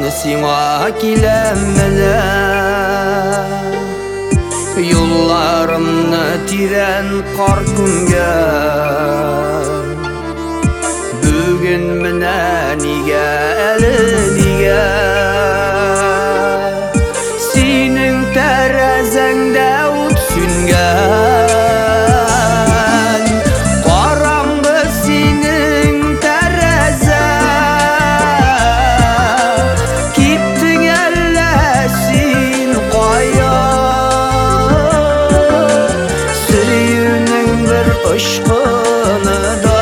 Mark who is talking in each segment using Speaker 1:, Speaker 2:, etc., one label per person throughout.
Speaker 1: сиңа киләм менә. Юлларымны тирән кар күмгән. Бүген менә нигә әле нигә синең тәрәзәңдә ут сүнгән. Караңгы синең тәрәзә, киттең әллә син кая? Сөюнең бер ышкыны да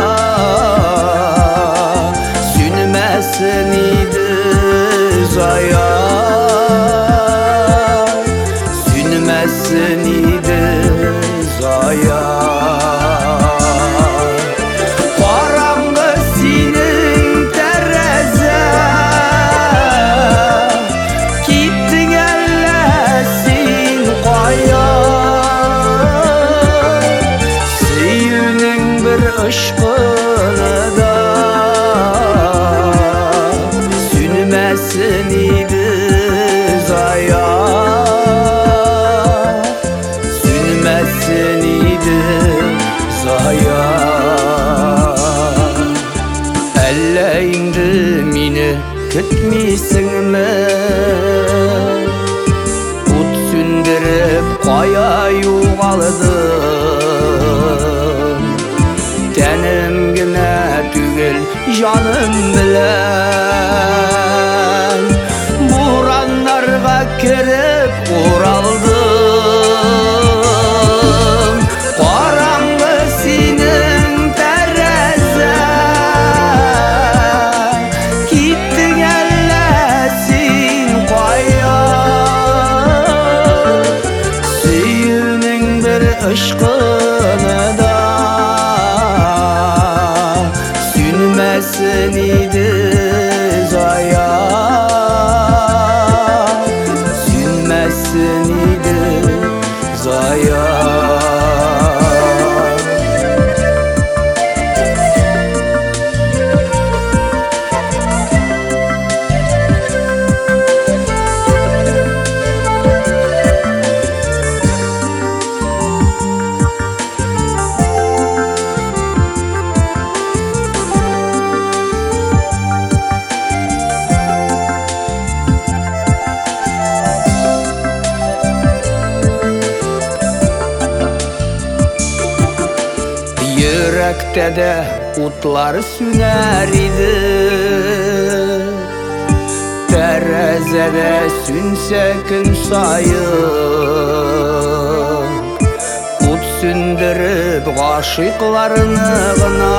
Speaker 1: сүнмәсен иде зая, сүнмәсен иде зая. Караңгы синең тәрәзә, киттең әллә син кая? Сөюнең бер ышкыны да сүнмәсен иде зая, сүнмәсен иде зая. Әллә инде мине көтмисеңме? Ут сүндереп кая югалдың? Тәнем генә түгел, җаным белән бураннарга кереп уралдым. Караңгы синең тәрәзә, киттең әллә син кая? Сөюнең бер ышкыны да сүнмәсен иде зая, сүнмәсен иде зая. Йөрәктә дә утлар сүнәр иде, тәрәзәдә сүнсә көн саен. Ут сүндереп гашыйкларны гына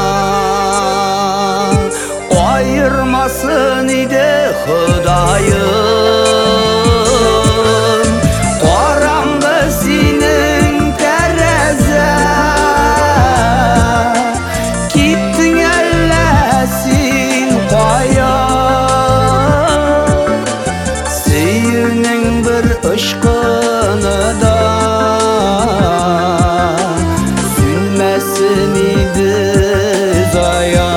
Speaker 1: аермасын иде Ходаем. Караңгы синең тәрәзә, киттең әллә син кая? Сөюнең бер ышкыны да сүнмәсен иде зая,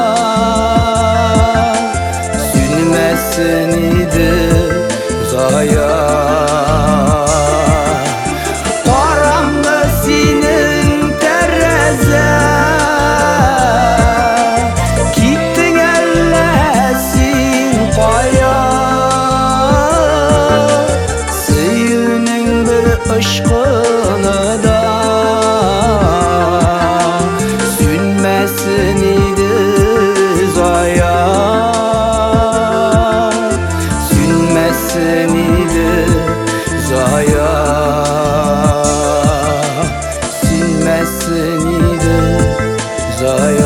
Speaker 1: сүнмәсен иде зая. Караңгы синең тәрәзә, киттең әллә син кая? Сөюнең бер ышкыны да сүнмәсен иде зая, сүнмәсен иде зая, сүнмәсен иде зая.